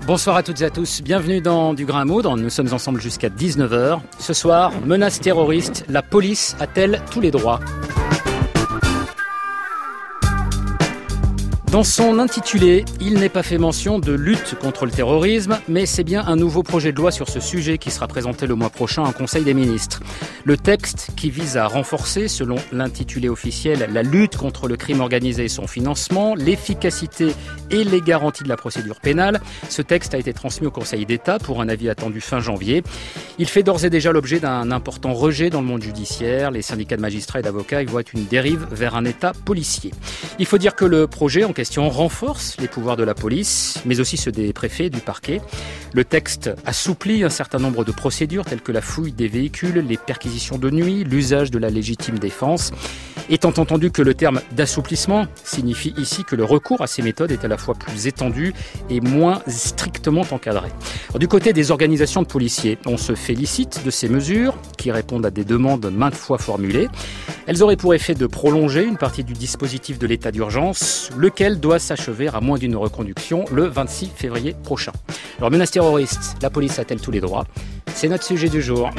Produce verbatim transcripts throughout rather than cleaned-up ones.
Bonsoir à toutes et à tous, bienvenue dans Du Grain à Moudre, nous sommes ensemble jusqu'à dix-neuf heures. Ce soir, menace terroriste, la police a-t-elle tous les droits ? Dans son intitulé, il n'est pas fait mention de lutte contre le terrorisme, mais c'est bien un nouveau projet de loi sur ce sujet qui sera présenté le mois prochain en Conseil des ministres. Le texte qui vise à renforcer, selon l'intitulé officiel, la lutte contre le crime organisé et son financement, l'efficacité et les garanties de la procédure pénale. Ce texte a été transmis au Conseil d'État pour un avis attendu fin janvier. Il fait d'ores et déjà l'objet d'un important rejet dans le monde judiciaire. Les syndicats de magistrats et d'avocats y voient une dérive vers un État policier. Il faut dire que le projet en question renforce les pouvoirs de la police, mais aussi ceux des préfets et du parquet. Le texte assouplit un certain nombre de procédures telles que la fouille des véhicules, les perquisitions de nuit, l'usage de la légitime défense. Étant entendu que le terme d'assouplissement signifie ici que le recours à ces méthodes est à la fois plus étendu et moins strictement encadré. Alors, du côté des organisations de policiers, on se félicite de ces mesures qui répondent à des demandes maintes fois formulées. Elles auraient pour effet de prolonger une partie du dispositif de l'état d'urgence, lequel doit s'achever à moins d'une reconduction le vingt-six février prochain. Alors, menace terroriste, la police a-t-elle tous les droits ? C'est notre sujet du jour.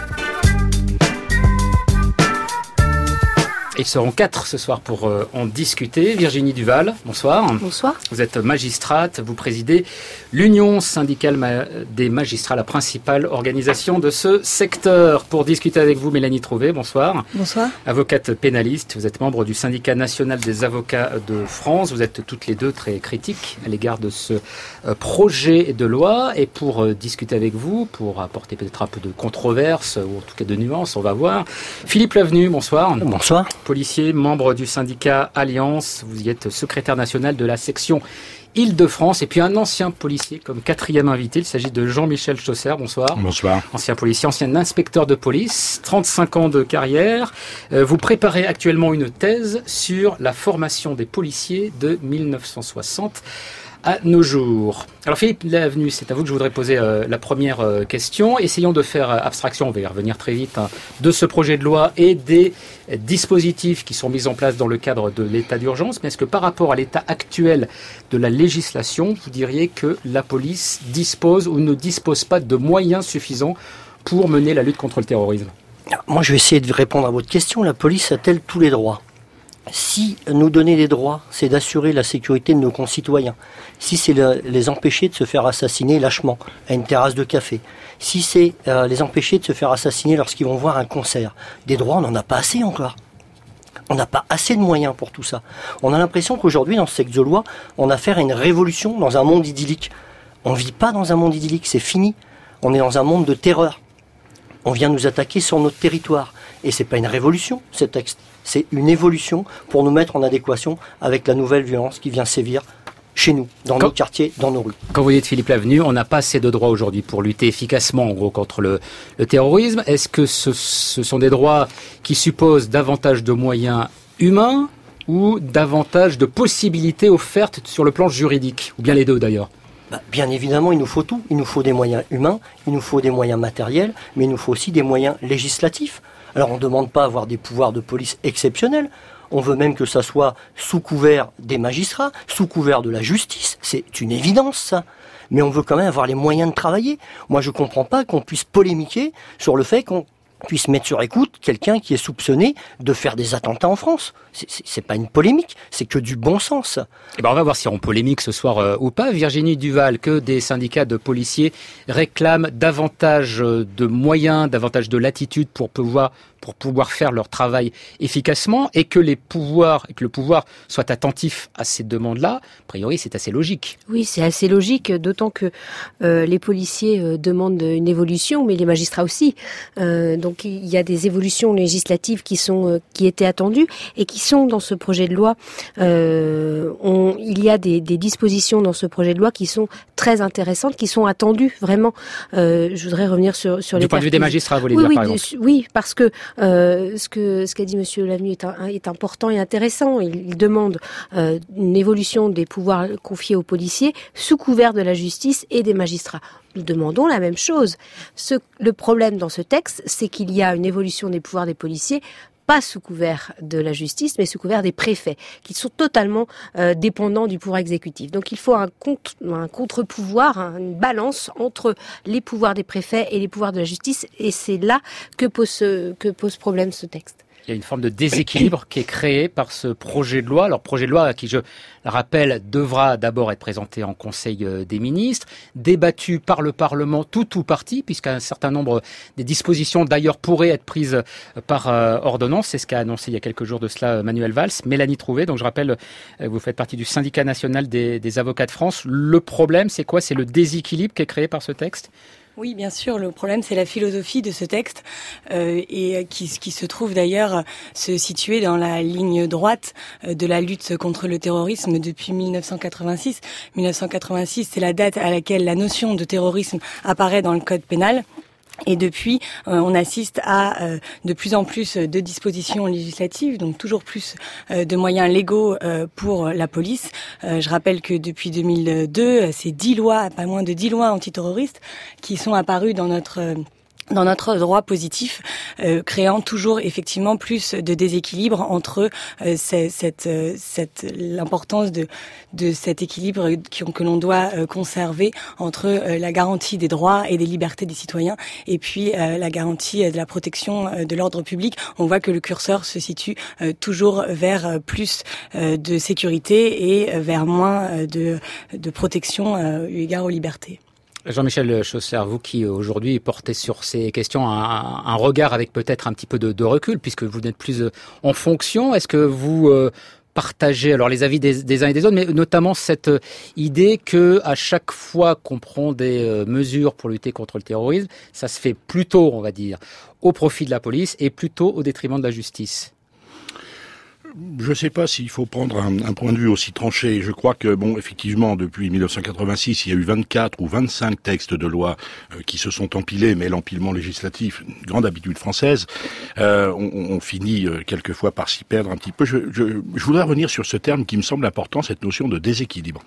Ils seront quatre ce soir pour euh, en discuter. Virginie Duval, bonsoir. Bonsoir. Vous êtes magistrate, vous présidez l'Union syndicale ma- des magistrats, la principale organisation de ce secteur. Pour discuter avec vous, Mélanie Trouvé, bonsoir. Bonsoir. Avocate pénaliste, vous êtes membre du syndicat national des avocats de France. Vous êtes toutes les deux très critiques à l'égard de ce euh, projet de loi. Et pour euh, discuter avec vous, pour apporter peut-être un peu de controverse, ou en tout cas de nuances, on va voir. Philippe Lavenu, bonsoir. Bonsoir. Policier, membre du syndicat Alliance, vous y êtes secrétaire national de la section Île-de-France, et puis un ancien policier comme quatrième invité, il s'agit de Jean-Michel Chausser, bonsoir. Bonsoir. Ancien policier, ancien inspecteur de police, trente-cinq ans de carrière. Euh, vous préparez actuellement une thèse sur la formation des policiers de mille neuf cent soixante à nos jours. Alors Philippe Lavenu, c'est à vous que je voudrais poser euh, la première euh, question. Essayons de faire euh, abstraction, on va y revenir très vite, hein, de ce projet de loi et des euh, dispositifs qui sont mis en place dans le cadre de l'état d'urgence. Mais est-ce que par rapport à l'état actuel de la législation, vous diriez que la police dispose ou ne dispose pas de moyens suffisants pour mener la lutte contre le terrorisme ? Moi, je vais essayer de répondre à votre question. La police a-t-elle tous les droits ? Si nous donner des droits, c'est d'assurer la sécurité de nos concitoyens, si c'est le, les empêcher de se faire assassiner lâchement à une terrasse de café, si c'est euh, les empêcher de se faire assassiner lorsqu'ils vont voir un concert, des droits, on n'en a pas assez encore. On n'a pas assez de moyens pour tout ça. On a l'impression qu'aujourd'hui, dans ce texte de loi, on a affaire à une révolution dans un monde idyllique. On ne vit pas dans un monde idyllique, c'est fini. On est dans un monde de terreur. On vient nous attaquer sur notre territoire. Et c'est pas une révolution, ce texte. C'est une évolution pour nous mettre en adéquation avec la nouvelle violence qui vient sévir chez nous, dans quand, nos quartiers, dans nos rues. Quand vous dites Philippe Lavenu, on n'a pas assez de droits aujourd'hui pour lutter efficacement, en gros, contre le, le terrorisme. Est-ce que ce, ce sont des droits qui supposent davantage de moyens humains ou davantage de possibilités offertes sur le plan juridique ? Ou bien les deux d'ailleurs ? Bah, bien évidemment, il nous faut tout. Il nous faut des moyens humains, il nous faut des moyens matériels, mais il nous faut aussi des moyens législatifs. Alors on ne demande pas à avoir des pouvoirs de police exceptionnels, on veut même que ça soit sous couvert des magistrats, sous couvert de la justice, c'est une évidence ça. Mais on veut quand même avoir les moyens de travailler. Moi je ne comprends pas qu'on puisse polémiquer sur le fait qu'on puisse mettre sur écoute quelqu'un qui est soupçonné de faire des attentats en France. C'est, c'est, c'est pas une polémique, c'est que du bon sens. Eh ben on va voir si on polémique ce soir euh, ou pas. Virginie Duval, que des syndicats de policiers réclament davantage de moyens, davantage de latitude pour pouvoir pour pouvoir faire leur travail efficacement, et que les pouvoirs, et que le pouvoir soit attentif à ces demandes-là. A priori, c'est assez logique. Oui, c'est assez logique, d'autant que euh, les policiers euh, demandent une évolution, mais les magistrats aussi. Euh, donc, il y a des évolutions législatives qui sont euh, qui étaient attendues et qui sont dans ce projet de loi. Euh, on, il y a des, des dispositions dans ce projet de loi qui sont très intéressantes, qui sont attendues vraiment. Euh, je voudrais revenir sur sur du les point de vue des magistrats, vous voulez oui, dire oui, par exemple. Oui, parce que Euh, ce que ce qu'a dit Monsieur Lavenu est, un, est important et intéressant. Il, il demande euh, une évolution des pouvoirs confiés aux policiers sous couvert de la justice et des magistrats. Nous demandons la même chose. Ce, le problème dans ce texte, c'est qu'il y a une évolution des pouvoirs des policiers pas sous couvert de la justice, mais sous couvert des préfets, qui sont totalement euh, dépendants du pouvoir exécutif. Donc il faut un, contre, un contre-pouvoir, hein, une balance entre les pouvoirs des préfets et les pouvoirs de la justice, et c'est là que pose, que pose problème ce texte. Il y a une forme de déséquilibre qui est créé par ce projet de loi. Alors, projet de loi qui, je le rappelle, devra d'abord être présenté en Conseil des ministres, débattu par le Parlement, tout ou partie, puisqu'un certain nombre des dispositions, d'ailleurs, pourraient être prises par euh, ordonnance. C'est ce qu'a annoncé il y a quelques jours de cela Manuel Valls. Mélanie Trouvé, donc je rappelle, euh, vous faites partie du syndicat national des, des avocats de France. Le problème, c'est quoi? C'est le déséquilibre qui est créé par ce texte? Oui, bien sûr. Le problème, c'est la philosophie de ce texte euh, et qui, qui se trouve d'ailleurs se situer dans la ligne droite euh, de la lutte contre le terrorisme depuis mille neuf cent quatre-vingt-six. mille neuf cent quatre-vingt-six, c'est la date à laquelle la notion de terrorisme apparaît dans le code pénal. Et depuis, euh, on assiste à euh, de plus en plus de dispositions législatives, donc toujours plus euh, de moyens légaux euh, pour la police. Euh, je rappelle que depuis deux mille deux, c'est dix lois, pas moins de dix lois antiterroristes qui sont apparues dans notre euh, dans notre droit positif, euh, créant toujours effectivement plus de déséquilibre entre euh, cette, euh, cette l'importance de de cet équilibre qui, que l'on doit euh, conserver entre euh, la garantie des droits et des libertés des citoyens et puis euh, la garantie de la protection euh, de l'ordre public. On voit que le curseur se situe euh, toujours vers euh, plus euh, de sécurité et euh, vers moins euh, de de protection euh, eu égard aux libertés. Jean-Michel Chausser, vous qui aujourd'hui portez sur ces questions un, un regard avec peut-être un petit peu de, de recul, puisque vous n'êtes plus en fonction, est-ce que vous euh, partagez alors les avis des, des uns et des autres, mais notamment cette idée que à chaque fois qu'on prend des euh, mesures pour lutter contre le terrorisme, ça se fait plutôt, on va dire, au profit de la police et plutôt au détriment de la justice? Je ne sais pas s'il faut prendre un, un point de vue aussi tranché. Je crois que, bon, effectivement, depuis mille neuf cent quatre-vingt-six, il y a eu vingt-quatre ou vingt-cinq textes de loi euh, qui se sont empilés, mais l'empilement législatif, une grande habitude française, euh, on, on finit euh, quelquefois par s'y perdre un petit peu. Je, je, je voudrais revenir sur ce terme qui me semble important, cette notion de déséquilibre.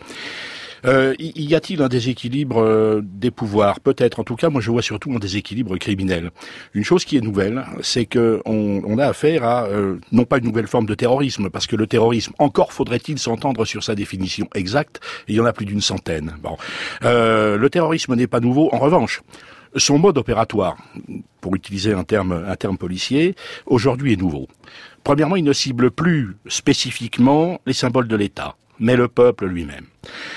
Euh, y a-t-il un déséquilibre euh, des pouvoirs? Peut-être. En tout cas, moi, je vois surtout un déséquilibre criminel. Une chose qui est nouvelle, c'est que on, on a affaire à euh, non pas une nouvelle forme de terrorisme, parce que le terrorisme, encore faudrait-il s'entendre sur sa définition exacte, et il y en a plus d'une centaine. Bon, euh, le terrorisme n'est pas nouveau. En revanche, son mode opératoire, pour utiliser un terme, un terme policier, aujourd'hui est nouveau. Premièrement, il ne cible plus spécifiquement les symboles de l'État, mais le peuple lui-même.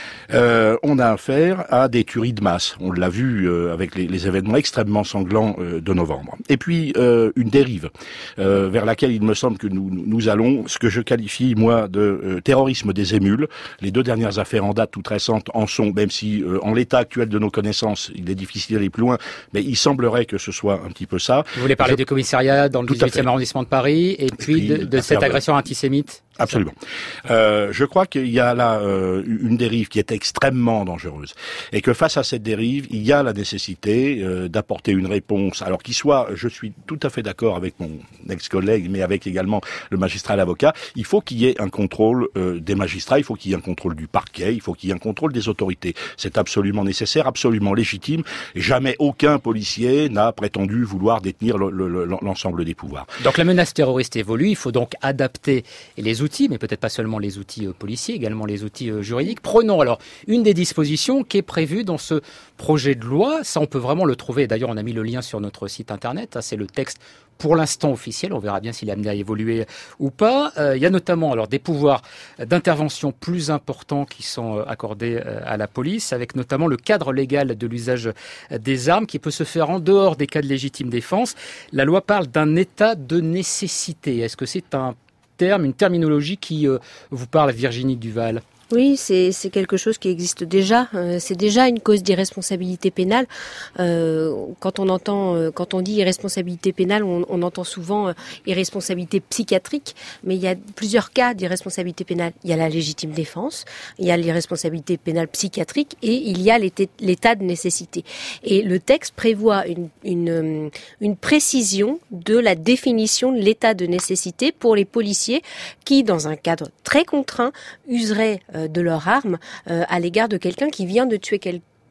Euh, on a affaire à des tueries de masse. On l'a vu euh, avec les, les événements extrêmement sanglants euh, de novembre. Et puis euh, une dérive euh, vers laquelle il me semble que nous, nous allons, ce que je qualifie moi de euh, terrorisme des émules. Les deux dernières affaires en date toutes récentes en sont, même si euh, en l'état actuel de nos connaissances, il est difficile d'aller plus loin, mais il semblerait que ce soit un petit peu ça. Vous voulez parler je... du commissariat dans le dix-huitième arrondissement de Paris et, et puis, puis de, de cette agression de... antisémite? Absolument. Euh, je crois qu'il y a là euh, une dérive qui est extrêmement dangereuse et que face à cette dérive, il y a la nécessité euh, d'apporter une réponse, alors qu'il soit, je suis tout à fait d'accord avec mon ex-collègue, mais avec également le magistrat et l'avocat, il faut qu'il y ait un contrôle euh, des magistrats, il faut qu'il y ait un contrôle du parquet, il faut qu'il y ait un contrôle des autorités. C'est absolument nécessaire, absolument légitime. Et jamais aucun policier n'a prétendu vouloir détenir le, le, l'ensemble des pouvoirs. Donc la menace terroriste évolue, il faut donc adapter les outils outils, mais peut-être pas seulement les outils policiers, également les outils juridiques. Prenons alors une des dispositions qui est prévue dans ce projet de loi. Ça, on peut vraiment le trouver. D'ailleurs, on a mis le lien sur notre site internet. C'est le texte pour l'instant officiel. On verra bien s'il est amené à évoluer ou pas. Euh, il y a notamment alors des pouvoirs d'intervention plus importants qui sont accordés à la police, avec notamment le cadre légal de l'usage des armes qui peut se faire en dehors des cas de légitime défense. La loi parle d'un état de nécessité. Est-ce que c'est un terme, une terminologie qui euh, vous parle, Virginie Duval? Oui, c'est, c'est quelque chose qui existe déjà. Euh, c'est déjà une cause d'irresponsabilité pénale. Euh, quand on entend, euh, quand on dit irresponsabilité pénale, on, on entend souvent euh, irresponsabilité psychiatrique. Mais il y a plusieurs cas d'irresponsabilité pénale. Il y a la légitime défense, il y a l'irresponsabilité pénale psychiatrique et il y a l'état, l'état de nécessité. Et le texte prévoit une, une, une précision de la définition de l'état de nécessité pour les policiers qui, dans un cadre très contraint, useraient de leur arme euh, à l'égard de quelqu'un qui vient de tuer quelqu'un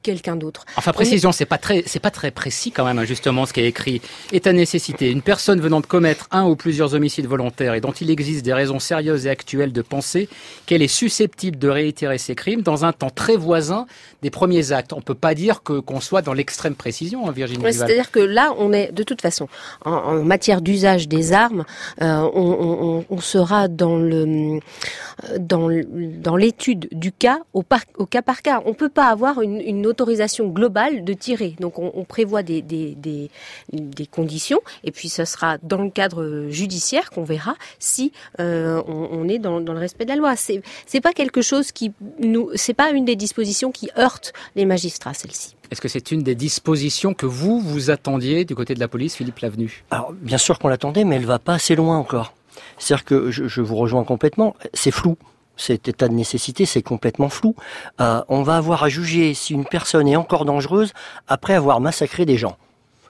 quelqu'un d'autre. Enfin, précision, c'est pas très, c'est pas très précis quand même, justement, ce qui est écrit. Est à nécessité. Une personne venant de commettre un ou plusieurs homicides volontaires et dont il existe des raisons sérieuses et actuelles de penser qu'elle est susceptible de réitérer ses crimes dans un temps très voisin des premiers actes. On peut pas dire que, qu'on soit dans l'extrême précision, hein, Virginie ouais, Duval. C'est-à-dire que là, on est, de toute façon, en, en matière d'usage des armes, euh, on, on, on sera dans le, dans, dans l'étude du cas au, par, au cas par cas. On peut pas avoir une, une autorisation globale de tirer. Donc on, on prévoit des, des, des, des conditions et puis ce sera dans le cadre judiciaire qu'on verra si euh, on, on est dans, dans le respect de la loi. C'est, c'est pas quelque chose qui nous, c'est pas une des dispositions qui heurte les magistrats, celle-ci. Est-ce que c'est une des dispositions que vous, vous attendiez du côté de la police, Philippe Lavenu ? Alors, bien sûr qu'on l'attendait, mais elle va pas assez loin encore. C'est-à-dire que je, je vous rejoins complètement, c'est flou. Cet état de nécessité, c'est complètement flou. Euh, on va avoir à juger si une personne est encore dangereuse après avoir massacré des gens.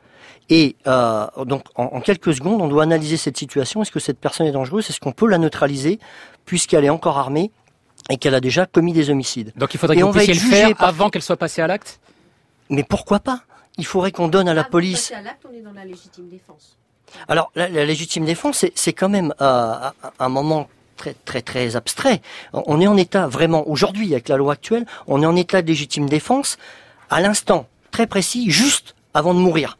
Et euh, donc, en, en quelques secondes, on doit analyser cette situation. Est-ce que cette personne est dangereuse ? Est-ce qu'on peut la neutraliser puisqu'elle est encore armée et qu'elle a déjà commis des homicides ? Donc il faudrait que vous puissiez le faire par... avant qu'elle soit passée à l'acte ? Mais pourquoi pas ? Il faudrait qu'on donne à la Avant police... de passer à l'acte, on est dans la légitime défense. Alors, la, la légitime défense, c'est, c'est quand même euh, un moment très très très abstrait. On est en état vraiment, aujourd'hui, avec la loi actuelle, on est en état de légitime défense à l'instant très précis, juste avant de mourir.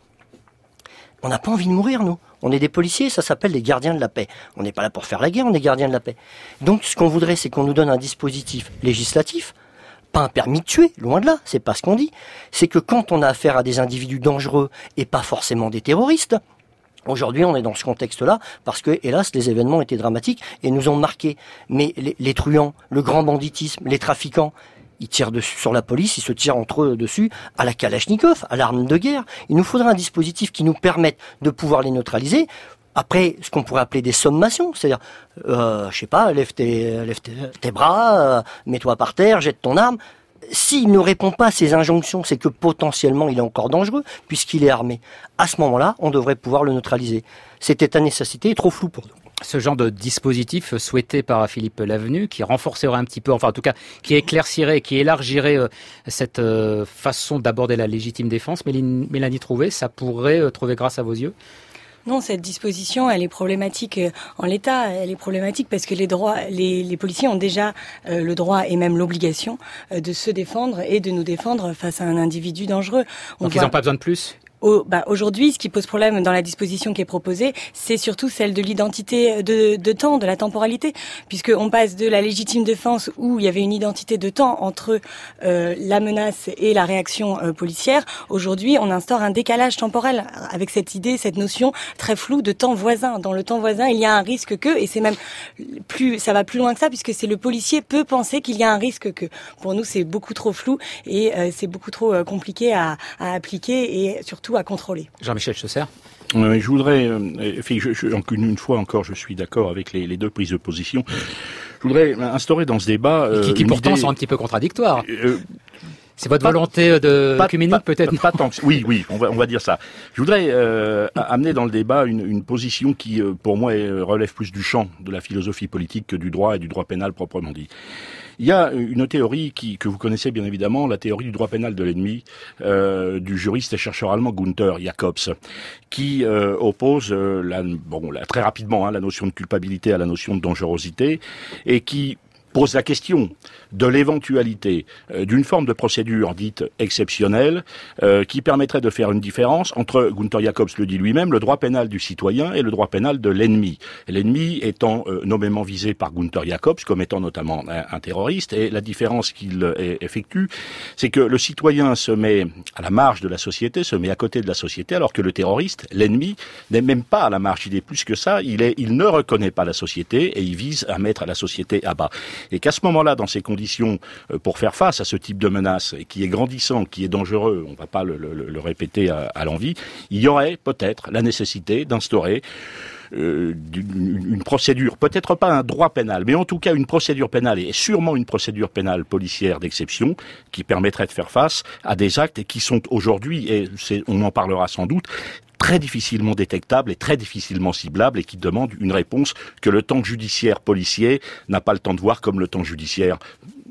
On n'a pas envie de mourir, nous. On est des policiers, ça s'appelle les gardiens de la paix. On n'est pas là pour faire la guerre, on est gardiens de la paix. Donc, ce qu'on voudrait, c'est qu'on nous donne un dispositif législatif, pas un permis de tuer, loin de là, c'est pas ce qu'on dit. C'est que quand on a affaire à des individus dangereux et pas forcément des terroristes, aujourd'hui, on est dans ce contexte-là parce que, hélas, les événements étaient dramatiques et nous ont marqués. Mais les, les truands, le grand banditisme, les trafiquants, ils tirent dessus sur la police, ils se tirent entre eux dessus à la Kalachnikov, à l'arme de guerre. Il nous faudra un dispositif qui nous permette de pouvoir les neutraliser. Après, ce qu'on pourrait appeler des sommations, c'est-à-dire, euh, je sais pas, lève tes, lève tes, tes bras, euh, mets-toi par terre, jette ton arme. S'il ne répond pas à ces injonctions, c'est que potentiellement il est encore dangereux, puisqu'il est armé. À ce moment-là, on devrait pouvoir le neutraliser. Cet état de nécessité est trop flou pour nous. Ce genre de dispositif souhaité par Philippe Lavenu, qui renforcerait un petit peu, enfin en tout cas, qui éclaircirait, qui élargirait euh, cette euh, façon d'aborder la légitime défense, Mélanie, Mélanie Trouvé, ça pourrait euh, trouver grâce à vos yeux ? Non, cette disposition, elle est problématique en l'état. Elle est problématique parce que les droits, les, les policiers ont déjà euh, le droit et même l'obligation euh, de se défendre et de nous défendre face à un individu dangereux. On Donc voit... ils n'ont pas besoin de plus ? Au, bah, aujourd'hui, ce qui pose problème dans la disposition qui est proposée, c'est surtout celle de l'identité de, de temps, de la temporalité, puisqu'on passe de la légitime défense où il y avait une identité de temps entre euh, la menace et la réaction euh, policière. Aujourd'hui, on instaure un décalage temporel avec cette idée, cette notion très floue de temps voisin. Dans le temps voisin, il y a un risque que, et c'est même plus, ça va plus loin que ça, puisque c'est le policier peut penser qu'il y a un risque que. Pour nous, c'est beaucoup trop flou et euh, c'est beaucoup trop euh, compliqué à, à appliquer et surtout à contrôler. Jean-Michel Chausser. Euh, je voudrais, euh, je, je, une fois encore, je suis d'accord avec les, les deux prises de position. Je voudrais instaurer dans ce débat euh, qui, qui pourtant idée, sont un petit peu contradictoires. Euh, C'est votre pas, volonté de pas, œcuménique pas, peut-être. Pas, pas tant que, oui, oui, on va, on va dire ça. Je voudrais euh, amener dans le débat une, une position qui, euh, pour moi, est, relève plus du champ de la philosophie politique que du droit et du droit pénal proprement dit. Il y a une théorie qui, que vous connaissez bien évidemment, la théorie du droit pénal de l'ennemi, euh, du juriste et chercheur allemand Gunther Jacobs, qui euh, oppose euh, la, bon, la, très rapidement hein, la notion de culpabilité à la notion de dangerosité, et qui pose la question de l'éventualité euh, d'une forme de procédure dite exceptionnelle euh, qui permettrait de faire une différence entre, Gunther Jacobs le dit lui-même, le droit pénal du citoyen et le droit pénal de l'ennemi. L'ennemi étant euh, nommément visé par Gunther Jacobs comme étant notamment un, un terroriste, et la différence qu'il euh, effectue, c'est que le citoyen se met à la marge de la société, se met à côté de la société, alors que le terroriste, l'ennemi, n'est même pas à la marge, il est plus que ça, il, est, il ne reconnaît pas la société et il vise à mettre la société à bas. Et qu'à ce moment-là, dans ces conditions, euh, pour faire face à ce type de menace, qui est grandissant, qui est dangereux, on ne va pas le, le, le répéter à, à l'envi, il y aurait peut-être la nécessité d'instaurer euh, une, une procédure, peut-être pas un droit pénal, mais en tout cas une procédure pénale, et sûrement une procédure pénale policière d'exception, qui permettrait de faire face à des actes qui sont aujourd'hui, et c'est, on en parlera sans doute, très difficilement détectable et très difficilement ciblable, et qui demande une réponse que le temps judiciaire policier n'a pas le temps de voir, comme le temps judiciaire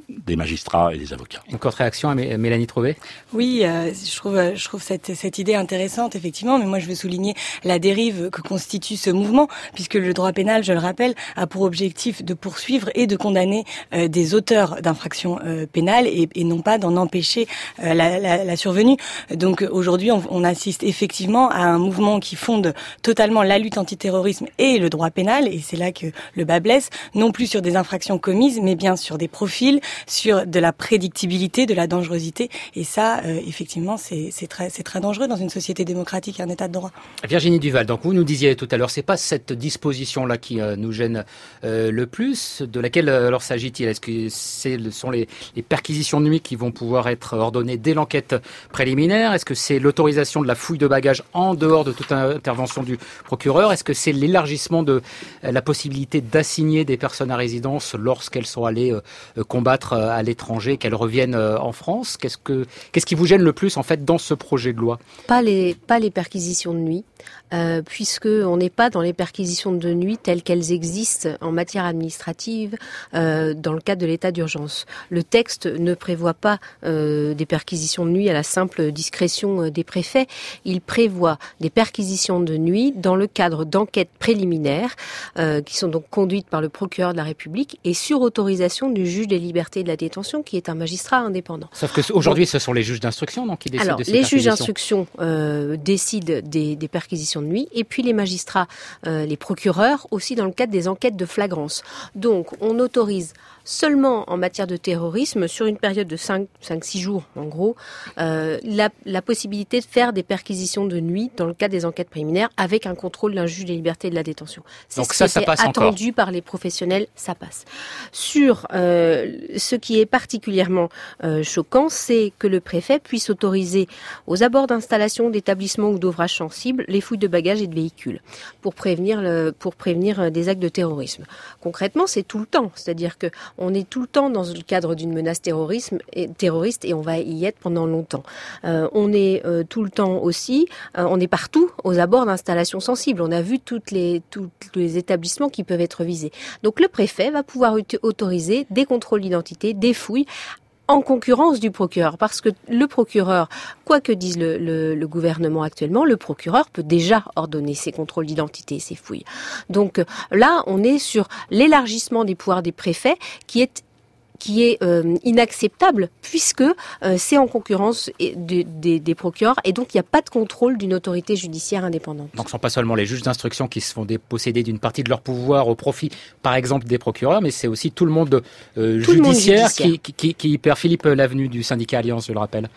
des magistrats et des avocats. Une courte réaction à Mélanie Trouvé ? Oui, euh, je trouve, je trouve cette, cette idée intéressante, effectivement, mais moi je veux souligner la dérive que constitue ce mouvement, puisque le droit pénal, je le rappelle, a pour objectif de poursuivre et de condamner euh, des auteurs d'infractions euh, pénales et, et non pas d'en empêcher euh, la, la, la survenue. Donc aujourd'hui, on, on assiste effectivement à un mouvement qui fonde totalement la lutte antiterrorisme et le droit pénal, et c'est là que le bas blesse, non plus sur des infractions commises, mais bien sur des profils, sur de la prédictibilité, de la dangerosité, et ça, euh, effectivement, c'est, c'est très, c'est très dangereux dans une société démocratique et un état de droit. Virginie Duval, donc vous nous disiez tout à l'heure, c'est pas cette disposition-là qui euh, nous gêne euh, le plus. De laquelle euh, alors s'agit-il ? Est-ce que ce sont les, les perquisitions de nuit qui vont pouvoir être ordonnées dès l'enquête préliminaire ? Est-ce que c'est l'autorisation de la fouille de bagages en dehors de toute intervention du procureur ? Est-ce que c'est l'élargissement de euh, la possibilité d'assigner des personnes à résidence lorsqu'elles sont allées euh, combattre euh, à l'étranger, qu'elles reviennent euh, en France ? Qu'est-ce que qu'est-ce qui vous gêne le plus en fait dans ce projet de loi ? Pas les pas les perquisitions de nuit, euh, puisque on n'est pas dans les perquisitions de nuit telles qu'elles existent en matière administrative euh, dans le cadre de l'état d'urgence. Le texte ne prévoit pas euh, des perquisitions de nuit à la simple discrétion des préfets. Il prévoit des perquisitions de nuit dans le cadre d'enquêtes préliminaires euh, qui sont donc conduites par le procureur de la République et sur autorisation du juge des libertés et de la détention, qui est un magistrat indépendant. Sauf que aujourd'hui, ce sont les juges d'instruction donc qui décident Alors, de ces les perquisitions. juges d'instruction euh, décident des, des perquisitions de nuit, et puis les magistrats, euh, les procureurs aussi dans le cadre des enquêtes de flagrance. Donc, on autorise seulement en matière de terrorisme, sur une période de cinq à six jours en gros, euh, la, la possibilité de faire des perquisitions de nuit dans le cadre des enquêtes préliminaires avec un contrôle d'un juge des libertés et de la détention. C'est Donc ce ça, qui ça était passe attendu encore. par les professionnels, ça passe. Sur euh, ce qui est particulièrement euh, choquant, c'est que le préfet puisse autoriser aux abords d'installations, d'établissements ou d'ouvrages sensibles les fouilles de bagages et de véhicules pour prévenir, le, pour prévenir des actes de terrorisme. Concrètement, c'est tout le temps, c'est-à-dire que on est tout le temps dans le cadre d'une menace terrorisme et, terroriste et on va y être pendant longtemps. Euh, on est euh, tout le temps aussi, euh, on est partout aux abords d'installations sensibles. On a vu toutes les, tous les établissements qui peuvent être visés. Donc le préfet va pouvoir autoriser des contrôles d'identité, des fouilles, en concurrence du procureur, parce que le procureur, quoi que dise le, le, le gouvernement actuellement, le procureur peut déjà ordonner ces contrôles d'identité, ces fouilles. Donc là, on est sur l'élargissement des pouvoirs des préfets qui est qui est euh, inacceptable puisque euh, c'est en concurrence de, de, des procureurs et donc il n'y a pas de contrôle d'une autorité judiciaire indépendante. Donc ce ne sont pas seulement les juges d'instruction qui se font déposséder d'une partie de leur pouvoir au profit, par exemple, des procureurs, mais c'est aussi tout le monde euh, tout judiciaire, le monde judiciaire. Qui, qui, qui perd. Philippe Lavenu du syndicat Alliance, je le rappelle.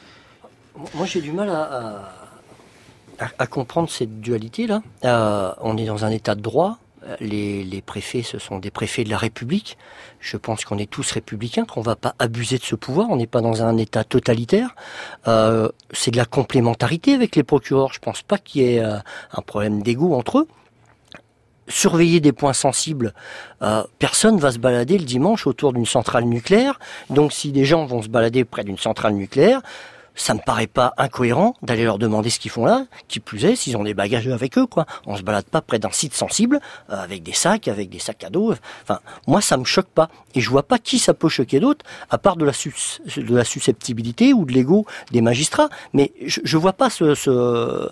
Moi j'ai du mal à, à, à comprendre cette dualité-là. Euh, on est dans un état de droit. Les, les préfets, ce sont des préfets de la République. Je pense qu'on est tous républicains, qu'on ne va pas abuser de ce pouvoir. On n'est pas dans un état totalitaire. Euh, c'est de la complémentarité avec les procureurs. Je ne pense pas qu'il y ait euh, un problème d'ego entre eux. Surveiller des points sensibles, euh, personne va se balader le dimanche autour d'une centrale nucléaire. Donc si des gens vont se balader près d'une centrale nucléaire, ça me paraît pas incohérent d'aller leur demander ce qu'ils font là, qui plus est, s'ils ont des bagages avec eux, quoi. On se balade pas près d'un site sensible, euh, avec des sacs, avec des sacs à dos. Enfin, moi, ça me choque pas. Et je vois pas qui ça peut choquer d'autre, à part de la, sus- de la susceptibilité ou de l'ego des magistrats. Mais je, je vois pas ce, ce...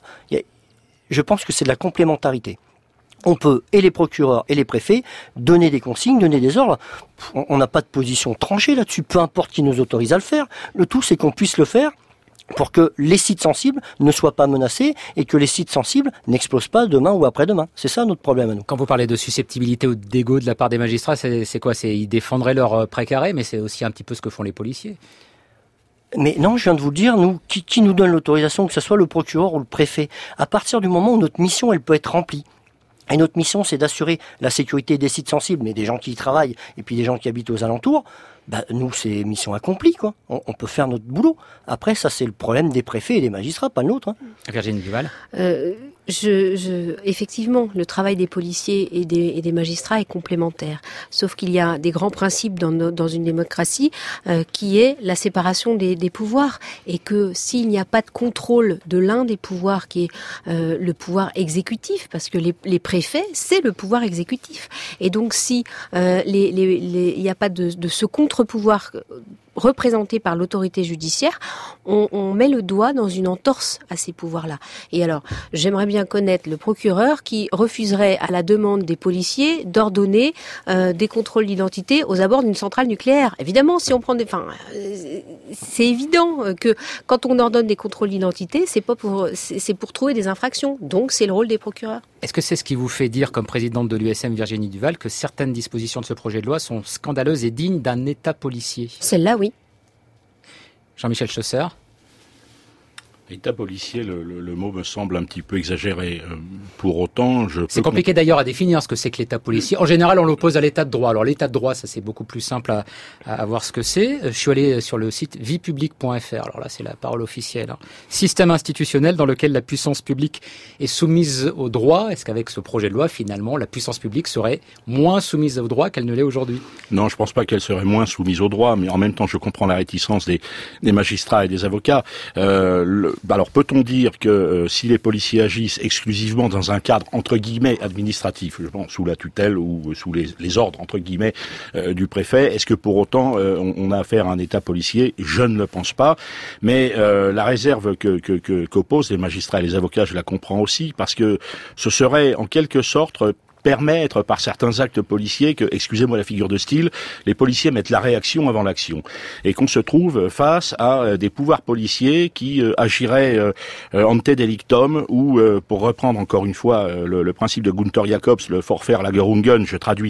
Je pense que c'est de la complémentarité. On peut, et les procureurs et les préfets, donner des consignes, donner des ordres. On n'a pas de position tranchée là-dessus, peu importe qui nous autorise à le faire. Le tout, c'est qu'on puisse le faire pour que les sites sensibles ne soient pas menacés et que les sites sensibles n'explosent pas demain ou après-demain. C'est ça notre problème à nous. Quand vous parlez de susceptibilité ou d'égo de la part des magistrats, c'est, c'est quoi ? C'est, ils défendraient leur précaré, mais c'est aussi un petit peu ce que font les policiers. Mais non, je viens de vous le dire, nous, qui, qui nous donne l'autorisation, que ce soit le procureur ou le préfet, à partir du moment où notre mission, elle peut être remplie. Et notre mission, c'est d'assurer la sécurité des sites sensibles, mais des gens qui y travaillent et puis des gens qui habitent aux alentours. Bah, nous, c'est mission accomplie, quoi. On, on peut faire notre boulot. Après, ça, c'est le problème des préfets et des magistrats, pas le nôtre. Hein. Virginie Duval. Euh, je, je, effectivement, le travail des policiers et des, et des magistrats est complémentaire. Sauf qu'il y a des grands principes dans, nos, dans une démocratie euh, qui est la séparation des, des pouvoirs. Et que s'il n'y a pas de contrôle de l'un des pouvoirs, qui est euh, le pouvoir exécutif, parce que les, les préfets, c'est le pouvoir exécutif. Et donc, si euh, les, les, les, il n'y a pas de, de ce contrôle contre-pouvoirs représentés par l'autorité judiciaire, on, on met le doigt dans une entorse à ces pouvoirs-là. Et alors, j'aimerais bien connaître le procureur qui refuserait à la demande des policiers d'ordonner euh, des contrôles d'identité aux abords d'une centrale nucléaire. Évidemment, si on prend des... Enfin, euh, c'est évident que quand on ordonne des contrôles d'identité, c'est pas pour, c'est, c'est pour trouver des infractions. Donc, c'est le rôle des procureurs. Est-ce que c'est ce qui vous fait dire, comme présidente de l'U S M Virginie Duval, que certaines dispositions de ce projet de loi sont scandaleuses et dignes d'un État policier ? Celle-là, oui. Jean-Michel Chausser. État policier, le, le, le mot me semble un petit peu exagéré. Euh, pour autant, je... C'est compliqué comp- d'ailleurs à définir ce que c'est que l'État policier. En général, on l'oppose à l'État de droit. Alors l'État de droit, ça c'est beaucoup plus simple à, à voir ce que c'est. Je suis allé sur le site vie publique point f r. Alors là, c'est la parole officielle. Hein. Système institutionnel dans lequel la puissance publique est soumise au droit. Est-ce qu'avec ce projet de loi, finalement, la puissance publique serait moins soumise au droit qu'elle ne l'est aujourd'hui ? Non, je pense pas qu'elle serait moins soumise au droit, mais en même temps, je comprends la réticence des, des magistrats et des avocats. Euh, le, Alors peut-on dire que euh, si les policiers agissent exclusivement dans un cadre entre guillemets administratif, je pense sous la tutelle ou sous les, les ordres entre guillemets euh, du préfet, est-ce que pour autant euh, on, on a affaire à un État policier ? Je ne le pense pas, mais euh, la réserve que, que, que, qu'opposent les magistrats et les avocats, je la comprends aussi, parce que ce serait en quelque sorte permettre par certains actes policiers que, excusez-moi la figure de style, les policiers mettent la réaction avant l'action. Et qu'on se trouve face à euh, des pouvoirs policiers qui euh, agiraient euh, ante delictum ou, euh, pour reprendre encore une fois euh, le, le principe de Gunther Jacobs, le Vorfahren Lagerungen, je traduis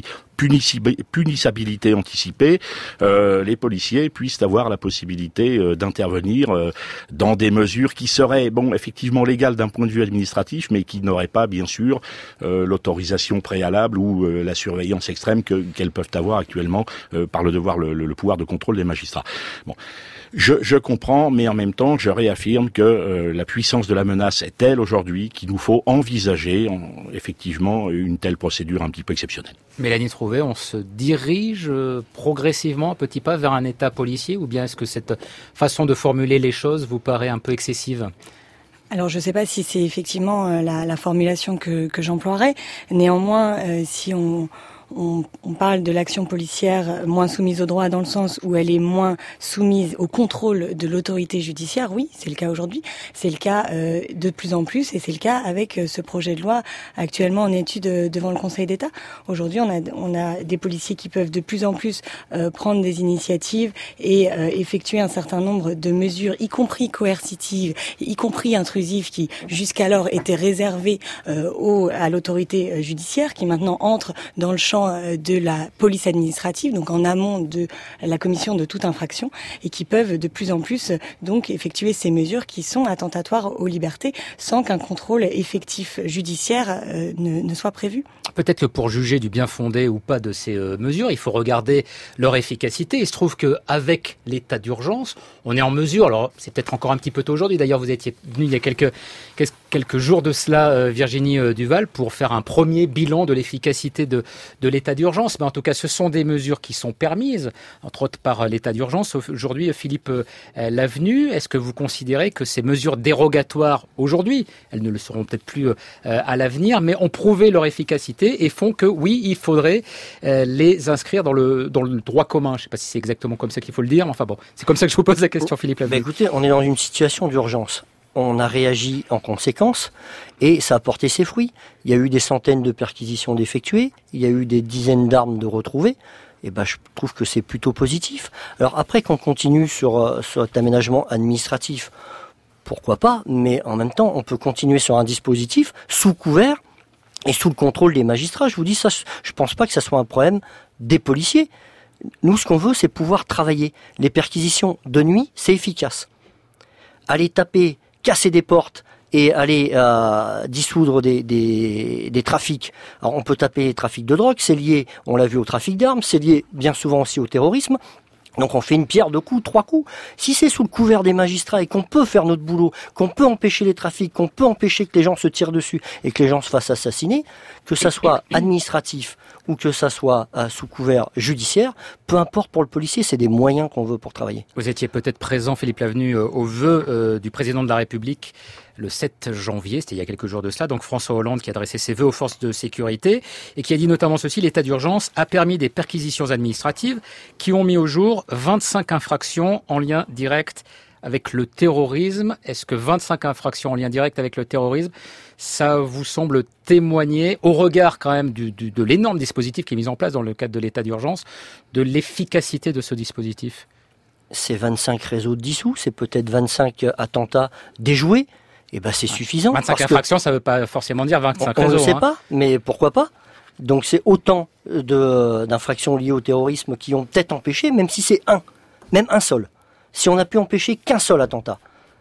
punissabilité anticipée, euh, les policiers puissent avoir la possibilité euh, d'intervenir euh, dans des mesures qui seraient, bon, effectivement légales d'un point de vue administratif, mais qui n'auraient pas, bien sûr, euh, l'autorisation préalable ou euh, la surveillance extrême que, qu'elles peuvent avoir actuellement euh, par le devoir, le, le pouvoir de contrôle des magistrats. Bon. Je, je comprends, mais en même temps, je réaffirme que euh, la puissance de la menace est telle aujourd'hui qu'il nous faut envisager en, effectivement une telle procédure un petit peu exceptionnelle. Mélanie Trouvé, on se dirige euh, progressivement, un petit pas, vers un État policier, ou bien est-ce que cette façon de formuler les choses vous paraît un peu excessive ? Alors je ne sais pas si c'est effectivement euh, la, la formulation que, que j'emploierais. Néanmoins, euh, si on... On, on parle de l'action policière moins soumise au droit dans le sens où elle est moins soumise au contrôle de l'autorité judiciaire. Oui, c'est le cas aujourd'hui. C'est le cas euh, de plus en plus et c'est le cas avec ce projet de loi actuellement en étude devant le Conseil d'État. Aujourd'hui, on a, on a des policiers qui peuvent de plus en plus euh, prendre des initiatives et euh, effectuer un certain nombre de mesures, y compris coercitives, y compris intrusives, qui jusqu'alors étaient réservées euh, au, à l'autorité judiciaire, qui maintenant entrent dans le champ de la police administrative, donc en amont de la commission de toute infraction, et qui peuvent de plus en plus donc effectuer ces mesures qui sont attentatoires aux libertés sans qu'un contrôle effectif judiciaire euh, ne, ne soit prévu. Peut-être que pour juger du bien fondé ou pas de ces euh, mesures, il faut regarder leur efficacité. Il se trouve qu'avec l'état d'urgence, on est en mesure, alors c'est peut-être encore un petit peu tôt aujourd'hui, d'ailleurs vous étiez venu il y a quelques, quelques jours de cela, euh, Virginie euh, Duval, pour faire un premier bilan de l'efficacité de, de l'état d'urgence. Mais en tout cas, ce sont des mesures qui sont permises, entre autres par l'état d'urgence. Aujourd'hui, Philippe euh, Lavenu, est-ce que vous considérez que ces mesures dérogatoires aujourd'hui, elles ne le seront peut-être plus euh, à l'avenir, mais ont prouvé leur efficacité et font que, oui, il faudrait euh, les inscrire dans le, dans le droit commun. Je ne sais pas si c'est exactement comme ça qu'il faut le dire, mais enfin bon, c'est comme ça que je vous pose la question, Philippe Lavenu. Bah écoutez, on est dans une situation d'urgence. On a réagi en conséquence et ça a porté ses fruits. Il y a eu des centaines de perquisitions d'effectuées, il y a eu des dizaines d'armes de retrouvées. Et ben, je trouve que c'est plutôt positif. Alors après qu'on continue sur, sur cet aménagement administratif, pourquoi pas, mais en même temps, on peut continuer sur un dispositif sous couvert et sous le contrôle des magistrats. Je vous dis ça, je pense pas que ça soit un problème des policiers. Nous, ce qu'on veut, c'est pouvoir travailler. Les perquisitions de nuit, c'est efficace. Aller taper, casser des portes et aller euh, dissoudre des, des, des trafics. Alors on peut taper les trafics de drogue, c'est lié, on l'a vu, au trafic d'armes, c'est lié bien souvent aussi au terrorisme. Donc on fait une pierre deux coups, trois coups. Si c'est sous le couvert des magistrats et qu'on peut faire notre boulot, qu'on peut empêcher les trafics, qu'on peut empêcher que les gens se tirent dessus et que les gens se fassent assassiner, que ça soit administratif ou que ça soit euh, sous couvert judiciaire, peu importe pour le policier, c'est des moyens qu'on veut pour travailler. Vous étiez peut-être présent, Philippe Lavenu, euh, au vœu euh, du président de la République le sept janvier, c'était il y a quelques jours de cela, donc François Hollande qui a adressé ses vœux aux forces de sécurité et qui a dit notamment ceci: l'état d'urgence a permis des perquisitions administratives qui ont mis au jour vingt-cinq infractions en lien direct avec le terrorisme. Est-ce que vingt-cinq infractions en lien direct avec le terrorisme, ça vous semble témoigner, au regard quand même du, du, de l'énorme dispositif qui est mis en place dans le cadre de l'état d'urgence, de l'efficacité de ce dispositif? C'est vingt-cinq réseaux dissous, c'est peut-être vingt-cinq attentats déjoués. Eh ben c'est suffisant. vingt-cinq infractions, ça ne veut pas forcément dire vingt-cinq on, réseaux. On ne sait hein. pas, mais pourquoi pas? Donc c'est autant de, d'infractions liées au terrorisme qui ont peut-être empêché, même si c'est un, même un seul. Si on a pu empêcher qu'un seul attentat,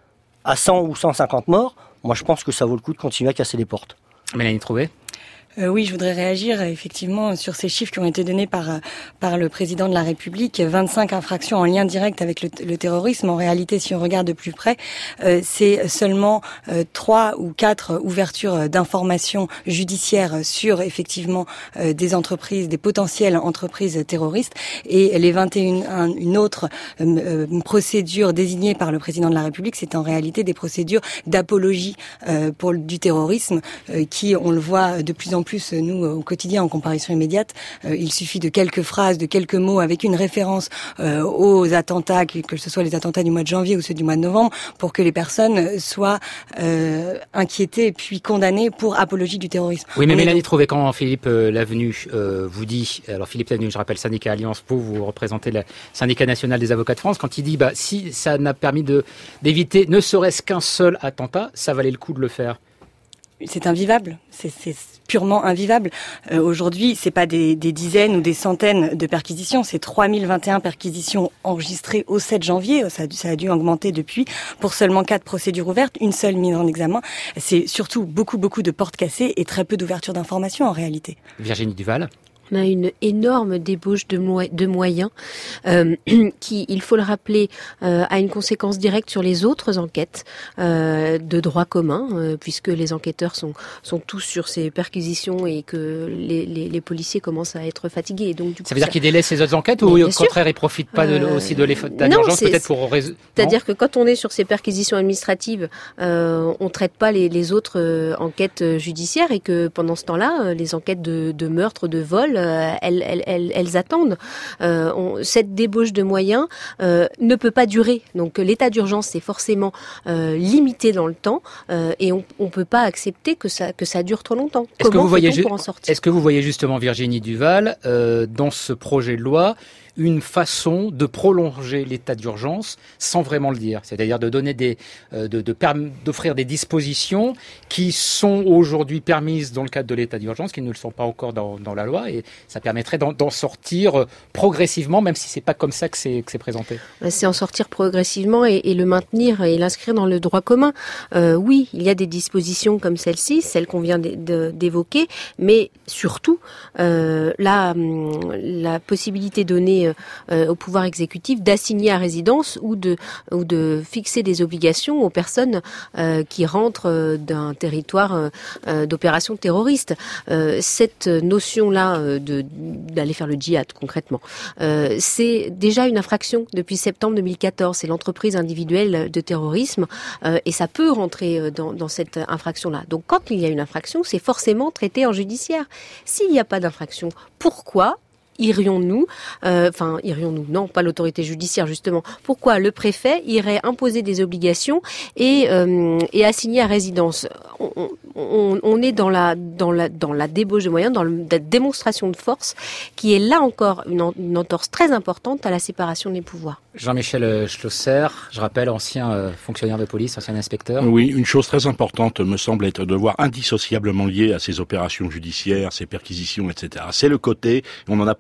à cent ou cent cinquante morts, moi je pense que ça vaut le coup de continuer à casser les portes. Mélanie Trouvé. Euh, oui, je voudrais réagir effectivement sur ces chiffres qui ont été donnés par par le président de la République. vingt-cinq infractions en lien direct avec le, le terrorisme. En réalité, si on regarde de plus près, euh, c'est seulement euh, trois ou quatre ouvertures d'informations judiciaires sur effectivement euh, des entreprises, des potentielles entreprises terroristes, et les vingt et une une autre euh, procédures désignées par le président de la République, c'est en réalité des procédures d'apologie euh, pour du terrorisme euh, qui, on le voit de plus en plus, nous, au quotidien, en comparaison immédiate, euh, il suffit de quelques phrases, de quelques mots avec une référence euh, aux attentats, que, que ce soit les attentats du mois de janvier ou ceux du mois de novembre, pour que les personnes soient euh, inquiétées puis condamnées pour apologie du terrorisme. Oui, mais On Mélanie donc... Trouvé, quand Philippe euh, Lavenu euh, vous dit, alors Philippe Lavenu, je rappelle, syndicat Alliance Po, vous représentez le syndicat national des avocats de France, quand il dit, bah, si ça n'a permis de, d'éviter ne serait-ce qu'un seul attentat, ça valait le coup de le faire. C'est invivable, c'est, c'est purement invivable. Euh, aujourd'hui, c'est pas des, des dizaines ou des centaines de perquisitions, c'est trois mille vingt et un perquisitions enregistrées au sept janvier, ça a, dû, ça a dû augmenter depuis, pour seulement quatre procédures ouvertes, une seule mise en examen. C'est surtout beaucoup, beaucoup de portes cassées et très peu d'ouverture d'informations en réalité. Virginie Duval. On a une énorme débauche de, mo- de moyens euh, qui, il faut le rappeler, euh, a une conséquence directe sur les autres enquêtes euh, de droit commun, euh, puisque les enquêteurs sont, sont tous sur ces perquisitions et que les, les, les policiers commencent à être fatigués. Et donc, du coup, ça veut dire ça... qu'ils délaissent ces autres enquêtes, mais ou au contraire, ils profitent pas de, euh... aussi de l'état d'urgence, peut-être pour résoudre. C'est-à-dire que quand on est sur ces perquisitions administratives, euh, on traite pas les, les autres euh, enquêtes judiciaires, et que pendant ce temps-là, euh, les enquêtes de, de meurtre, de vol, euh, elles, elles, elles, elles attendent. Euh, on, cette débauche de moyens euh, ne peut pas durer. Donc l'état d'urgence, c'est forcément euh, limité dans le temps, euh, et on ne peut pas accepter que ça, que ça dure trop longtemps. Est-ce Comment que vous voyez fait-on pour en sortir ? Est-ce que vous voyez justement, Virginie Duval, euh, dans ce projet de loi, une façon de prolonger l'état d'urgence sans vraiment le dire, c'est-à-dire de donner des, euh, de, de perm- d'offrir des dispositions qui sont aujourd'hui permises dans le cadre de l'état d'urgence, qui ne le sont pas encore dans, dans la loi, et ça permettrait d'en, d'en sortir progressivement, même si c'est pas comme ça que c'est, que c'est présenté. C'est en sortir progressivement et, et le maintenir et l'inscrire dans le droit commun. Euh, oui, il y a des dispositions comme celle-ci, celle qu'on vient de, de, d'évoquer, mais surtout euh, la, la possibilité donnée Euh, au pouvoir exécutif d'assigner à résidence ou de ou de fixer des obligations aux personnes euh, qui rentrent euh, d'un territoire euh, d'opération terroriste. Euh, cette notion-là euh, de d'aller faire le djihad concrètement, euh, c'est déjà une infraction depuis septembre deux mille quatorze. C'est l'entreprise individuelle de terrorisme euh, et ça peut rentrer dans, dans cette infraction-là. Donc quand il y a une infraction, c'est forcément traité en judiciaire. S'il n'y a pas d'infraction, pourquoi irions-nous, euh, enfin irions-nous, non, pas l'autorité judiciaire justement. Pourquoi le préfet irait imposer des obligations et euh, et assigner à résidence? On, on, on est dans la dans la dans la débauche de moyens, dans le, la démonstration de force, qui est là encore une, une entorse très importante à la séparation des pouvoirs. Jean-Michel Schlosser, je rappelle, ancien euh, fonctionnaire de police, ancien inspecteur. Oui, une chose très importante me semble être de voir indissociablement liée à ces opérations judiciaires, ces perquisitions, et cetera. C'est le côté, on n'en a pas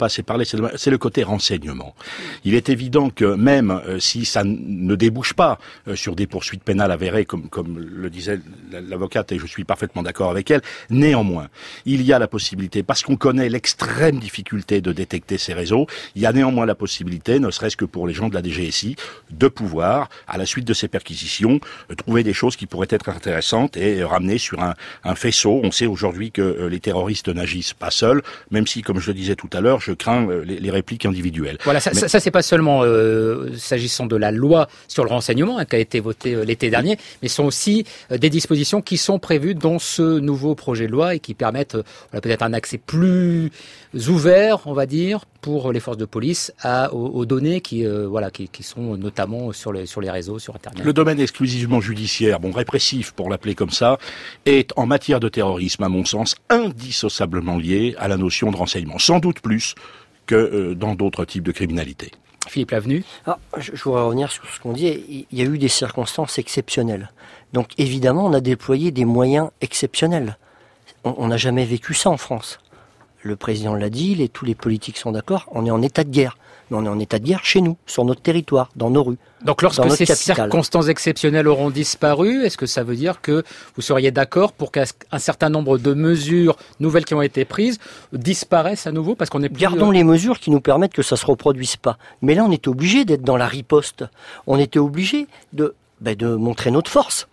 pas assez parlé, c'est le, c'est le côté renseignement. Il est évident que même euh, si ça ne débouche pas euh, sur des poursuites pénales avérées, comme, comme le disait l'avocate, et je suis parfaitement d'accord avec elle, néanmoins, il y a la possibilité, parce qu'on connaît l'extrême difficulté de détecter ces réseaux, il y a néanmoins la possibilité, ne serait-ce que pour les gens de la D G S I, de pouvoir, à la suite de ces perquisitions, euh, trouver des choses qui pourraient être intéressantes et euh, ramener sur un, un faisceau. On sait aujourd'hui que euh, les terroristes n'agissent pas seuls, même si, comme je le disais tout à l'heure, je crains euh, les, les répliques individuelles. Voilà, ça, Mais... ça, ça c'est pas seulement euh, s'agissant de la loi sur le renseignement hein, qui a été votée euh, l'été dernier, mais ce sont aussi euh, des dispositions qui sont prévues dans ce nouveau projet de loi et qui permettent euh, peut-être un accès plus ouvert, on va dire, pour les forces de police à, aux, aux données qui, euh, voilà, qui, qui sont notamment sur les, sur les réseaux, sur Internet. Le domaine exclusivement judiciaire, bon répressif pour l'appeler comme ça, est en matière de terrorisme, à mon sens, indissociablement lié à la notion de renseignement, sans doute plus que euh, dans d'autres types de criminalité. Philippe Lavenu. Alors, je, je voudrais revenir sur ce qu'on dit. Il y a eu des circonstances exceptionnelles. Donc évidemment, on a déployé des moyens exceptionnels. On n'a jamais vécu ça en France. Le président l'a dit, les, tous les politiques sont d'accord, on est en état de guerre. Mais on est en état de guerre chez nous, sur notre territoire, dans nos rues. Donc lorsque ces capitale. circonstances exceptionnelles auront disparu, est-ce que ça veut dire que vous seriez d'accord pour qu'un certain nombre de mesures nouvelles qui ont été prises disparaissent à nouveau parce qu'on est plus... Gardons les mesures qui nous permettent que ça ne se reproduise pas. Mais là, on était obligé d'être dans la riposte. On était obligé de, ben, de montrer notre force.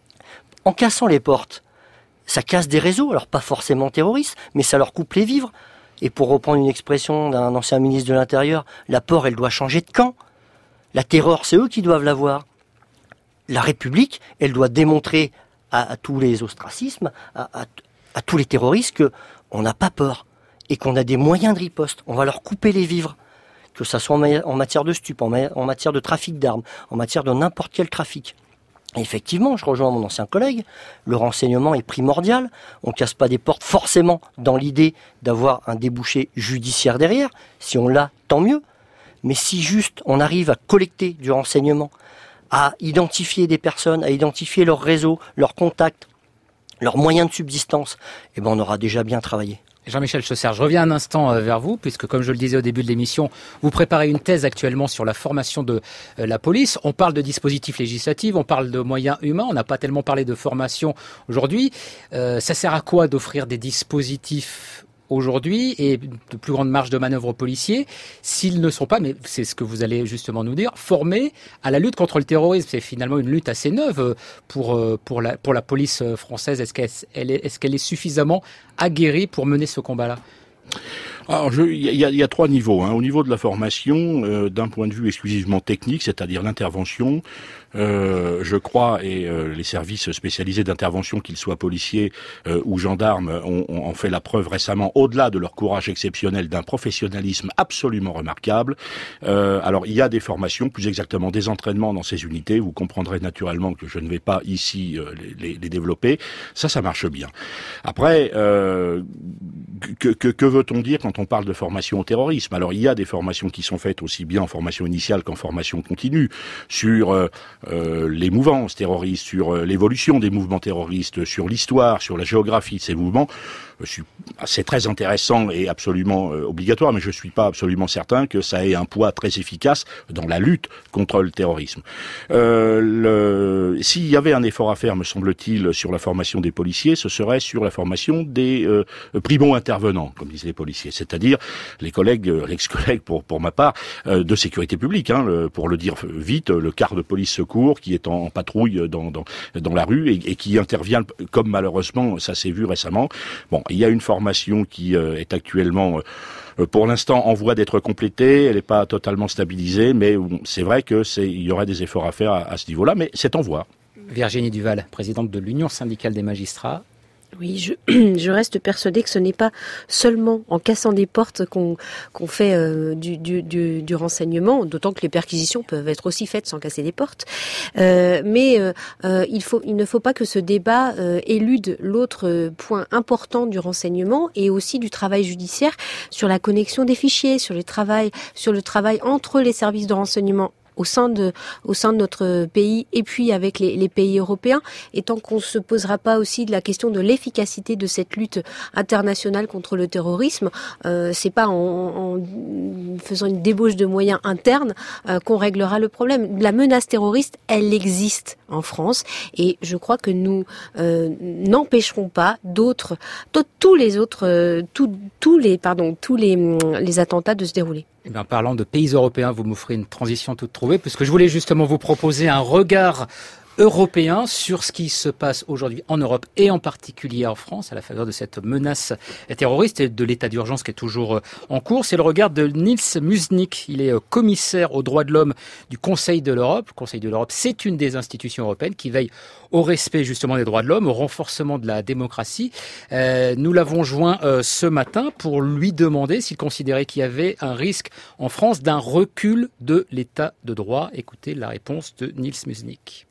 En cassant les portes, ça casse des réseaux, alors pas forcément terroristes, mais ça leur coupe les vivres. Et pour reprendre une expression d'un ancien ministre de l'Intérieur, la peur, elle doit changer de camp. La terreur, c'est eux qui doivent l'avoir. La République, elle doit démontrer à, à tous les ostracismes, à, à, à tous les terroristes, qu'on n'a pas peur et qu'on a des moyens de riposte. On va leur couper les vivres, que ça soit en, ma- en matière de stupes, en, ma- en matière de trafic d'armes, en matière de n'importe quel trafic. Et effectivement, je rejoins mon ancien collègue, le renseignement est primordial. On ne casse pas des portes forcément dans l'idée d'avoir un débouché judiciaire derrière. Si on l'a, tant mieux. Mais si juste on arrive à collecter du renseignement, à identifier des personnes, à identifier leurs réseaux, leurs contacts, leurs moyens de subsistance, eh ben on aura déjà bien travaillé. Jean-Michel Chausser, je reviens un instant vers vous, puisque comme je le disais au début de l'émission, vous préparez une thèse actuellement sur la formation de la police. On parle de dispositifs législatifs, on parle de moyens humains, on n'a pas tellement parlé de formation aujourd'hui. Euh, ça sert à quoi d'offrir des dispositifs aujourd'hui et de plus grandes marges de manœuvre aux policiers s'ils ne sont pas, mais c'est ce que vous allez justement nous dire, formés à la lutte contre le terrorisme? C'est finalement une lutte assez neuve pour, pour, la, pour la police française. Est-ce qu'elle est, est-ce qu'elle est suffisamment aguerrie pour mener ce combat-là? Alors, il y, y, y a trois niveaux. Hein. Au niveau de la formation, euh, d'un point de vue exclusivement technique, c'est-à-dire l'intervention, euh, je crois, et euh, les services spécialisés d'intervention, qu'ils soient policiers euh, ou gendarmes, ont, ont fait la preuve récemment, au-delà de leur courage exceptionnel, d'un professionnalisme absolument remarquable. Euh, alors, il y a des formations, plus exactement des entraînements dans ces unités. Vous comprendrez naturellement que je ne vais pas ici euh, les, les, les développer. Ça, ça marche bien. Après, euh, que, que, que veut-on dire quand on parle de formation au terrorisme? Alors, il y a des formations qui sont faites aussi bien en formation initiale qu'en formation continue sur euh, euh, les mouvances terroristes, sur euh, l'évolution des mouvements terroristes, sur l'histoire, sur la géographie de ces mouvements. C'est très intéressant et absolument euh, obligatoire, mais je suis pas absolument certain que ça ait un poids très efficace dans la lutte contre le terrorisme. Euh, le... S'il y avait un effort à faire, me semble-t-il, sur la formation des policiers, ce serait sur la formation des euh, primo-intervenants, comme disent les policiers, c'est-à-dire les collègues, l'ex-collègue pour pour ma part, euh, de sécurité publique, hein, le, pour le dire vite, le quart de police secours qui est en, en patrouille dans dans dans la rue et, et qui intervient, comme malheureusement ça s'est vu récemment. Bon, il y a une formation qui euh, est actuellement, euh, pour l'instant, en voie d'être complétée. Elle n'est pas totalement stabilisée, mais c'est vrai que c'est, il y aurait des efforts à faire à, à ce niveau-là, mais c'est en voie. Virginie Duval, présidente de l'Union syndicale des magistrats. Oui, je, je reste persuadée que ce n'est pas seulement en cassant des portes qu'on qu'on fait euh, du, du, du, du renseignement, d'autant que les perquisitions peuvent être aussi faites sans casser des portes. Euh, mais euh, il, faut, il ne faut pas que ce débat euh, élude l'autre point important du renseignement et aussi du travail judiciaire sur la connexion des fichiers, sur le travail, sur le travail entre les services de renseignement au sein de, au sein de notre pays et puis avec les, les pays européens. Et tant qu'on se posera pas aussi de la question de l'efficacité de cette lutte internationale contre le terrorisme, euh, c'est pas en, en faisant une débauche de moyens internes euh, qu'on réglera le problème. La menace terroriste, elle existe en France et je crois que nous euh, n'empêcherons pas d'autres, tous les autres, euh, tous, tous les, pardon, tous les, les attentats de se dérouler. Eh bien, parlant de pays européens, vous m'offrez une transition toute trouvée, puisque je voulais justement vous proposer un regard européen sur ce qui se passe aujourd'hui en Europe et en particulier en France à la faveur de cette menace terroriste et de l'état d'urgence qui est toujours en cours. C'est le regard de Nils Muižniek. Il est commissaire aux droits de l'homme du Conseil de l'Europe. Le Conseil de l'Europe, c'est une des institutions européennes qui veille au respect justement des droits de l'homme, au renforcement de la démocratie. Euh, nous l'avons joint euh, ce matin pour lui demander s'il considérait qu'il y avait un risque en France d'un recul de l'état de droit. Écoutez la réponse de Nils Muižniek.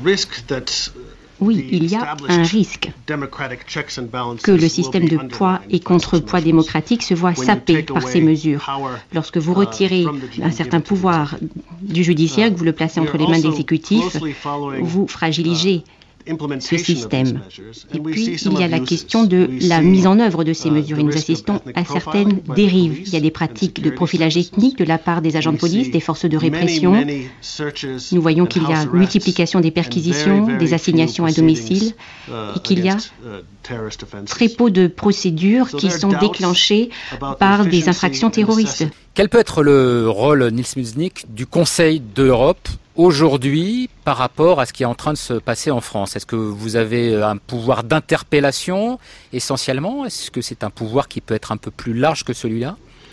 Oui, il y a un risque que le système de poids et contre-poids démocratique se voit sapé par ces mesures. Lorsque vous retirez un certain pouvoir du judiciaire, que vous le placez entre les mains de l'exécutif, vous fragilisez ce système. Et puis, il y a la question de la mise en œuvre de ces mesures. Et nous assistons à certaines dérives. Il y a des pratiques de profilage ethnique de la part des agents de police, des forces de répression. Nous voyons qu'il y a multiplication des perquisitions, des assignations à domicile, et qu'il y a très peu de procédures qui sont déclenchées par des infractions terroristes. Quel peut être le rôle, Nils Muižniek, du Conseil de l'Europe aujourd'hui par rapport à ce qui est en train de se passer en France? Est-ce que vous avez un pouvoir d'interpellation essentiellement? Est-ce que c'est un pouvoir qui peut être un peu plus large que celui-là?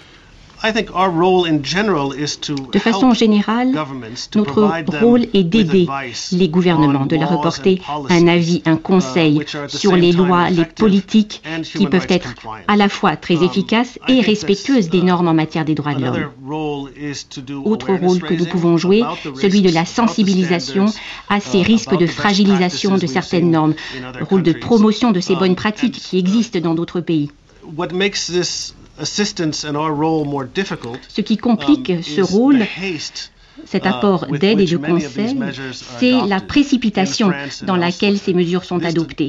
De façon générale, notre rôle est d'aider les gouvernements, de leur apporter un avis, un conseil sur les lois, les politiques qui peuvent être à la fois très efficaces et respectueuses des normes en matière des droits de l'homme. Autre rôle que nous pouvons jouer, celui de la sensibilisation à ces risques de fragilisation de certaines normes, le rôle de promotion de ces bonnes pratiques qui existent dans d'autres pays. Ce qui complique ce rôle, cet apport d'aide et de conseil, c'est la précipitation dans laquelle ces mesures sont adoptées.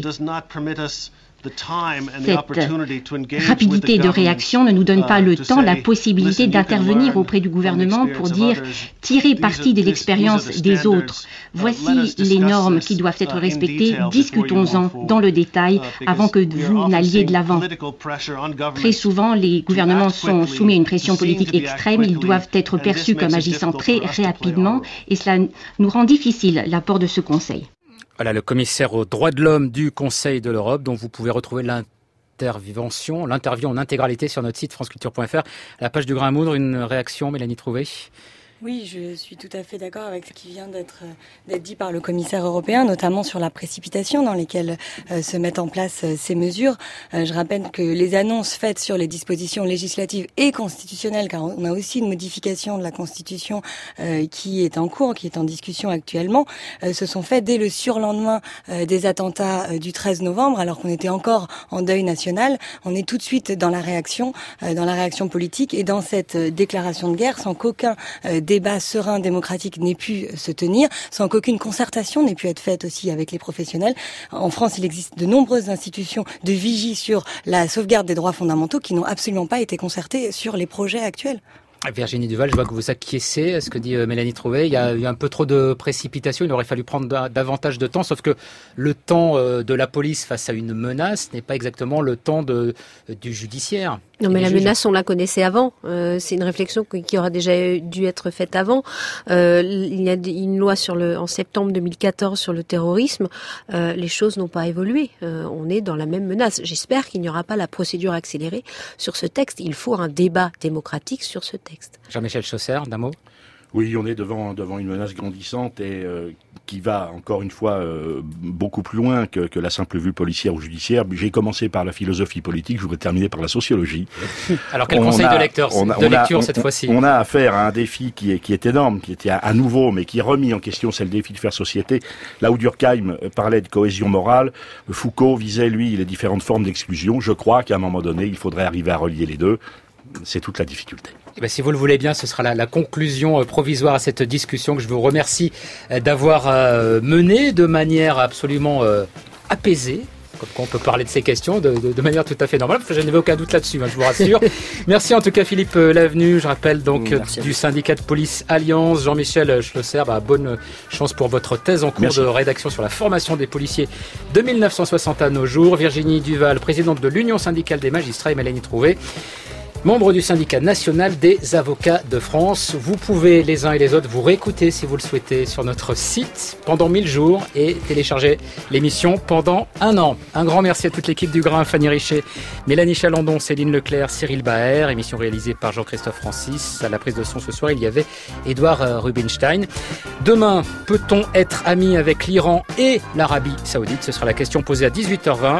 Cette rapidité de réaction ne nous donne pas le temps, la possibilité d'intervenir auprès du gouvernement pour dire « tirer parti de l'expérience des autres. Voici les normes qui doivent être respectées, discutons-en dans le détail avant que vous n'alliez de l'avant. » Très souvent, les gouvernements sont soumis à une pression politique extrême, ils doivent être perçus comme agissant très rapidement et cela nous rend difficile l'apport de ce conseil. Voilà, le commissaire aux droits de l'homme du Conseil de l'Europe, dont vous pouvez retrouver l'intervention, l'interview en intégralité sur notre site franceculture point f r. À la page du Grain à moudre, une réaction, Mélanie Trouvé? Oui, je suis tout à fait d'accord avec ce qui vient d'être d'être dit par le commissaire européen, notamment sur la précipitation dans laquelle euh, se mettent en place euh, ces mesures. Euh, je rappelle que les annonces faites sur les dispositions législatives et constitutionnelles, car on a aussi une modification de la Constitution euh, qui est en cours, qui est en discussion actuellement, euh, se sont faites dès le surlendemain euh, des attentats euh, du treize novembre, alors qu'on était encore en deuil national. On est tout de suite dans la réaction, euh, dans la réaction politique et dans cette euh, déclaration de guerre sans qu'aucun euh, débat serein, démocratique n'ait pu se tenir, sans qu'aucune concertation n'ait pu être faite aussi avec les professionnels. En France, il existe de nombreuses institutions de vigie sur la sauvegarde des droits fondamentaux qui n'ont absolument pas été concertées sur les projets actuels. Virginie Duval, je vois que vous acquiescez à ce que dit Mélanie Trouvé. Il y a eu un peu trop de précipitation, il aurait fallu prendre davantage de temps, sauf que le temps de la police face à une menace n'est pas exactement le temps de, du judiciaire. Non, mais la menace, on la connaissait avant. Euh, c'est une réflexion qui aura déjà dû être faite avant. Euh, il y a une loi sur le, en septembre deux mille quatorze sur le terrorisme. Euh, les choses n'ont pas évolué. Euh, on est dans la même menace. J'espère qu'il n'y aura pas la procédure accélérée sur ce texte. Il faut un débat démocratique sur ce texte. Jean-Michel Chausser, d'un mot? Oui, on est devant devant une menace grandissante et euh, qui va encore une fois euh, beaucoup plus loin que, que la simple vue policière ou judiciaire. J'ai commencé par la philosophie politique, je voudrais terminer par la sociologie. Alors quel on conseil a, de lecteur, on a, de on a, lecture on, cette on, fois-ci? On a affaire à un défi qui est qui est énorme, qui était à, à nouveau, mais qui est remis en question. C'est le défi de faire société. Là où Durkheim parlait de cohésion morale, Foucault visait lui les différentes formes d'exclusion. Je crois qu'à un moment donné, il faudrait arriver à relier les deux. c'est toute la difficulté. Eh bien, si vous le voulez bien, ce sera la, la conclusion provisoire à cette discussion que je vous remercie d'avoir euh, menée de manière absolument euh, apaisée. Comme quoi on peut parler de ces questions de, de, de manière tout à fait normale. Je n'avais aucun doute là-dessus, hein, je vous rassure. Merci en tout cas Philippe Lavenu, je rappelle donc Merci du syndicat de police Alliance. Jean-Michel Schlosser, bah, bonne chance pour votre thèse en cours Merci. de rédaction sur la formation des policiers de mille neuf cent soixante à nos jours. Virginie Duval, présidente de l'Union syndicale des magistrats, et Mélanie Trouvé, membre du syndicat national des avocats de France. Vous pouvez les uns et les autres vous réécouter si vous le souhaitez sur notre site pendant mille jours et télécharger l'émission pendant un an. Un grand merci à toute l'équipe du Grain, Fanny Richet, Mélanie Chalandon, Céline Leclerc, Cyril Baer, émission réalisée par Jean-Christophe Francis. À la prise de son ce soir, il y avait Édouard Rubinstein. Demain, peut-on être ami avec l'Iran et l'Arabie Saoudite ? Ce sera la question posée à dix-huit heures vingt.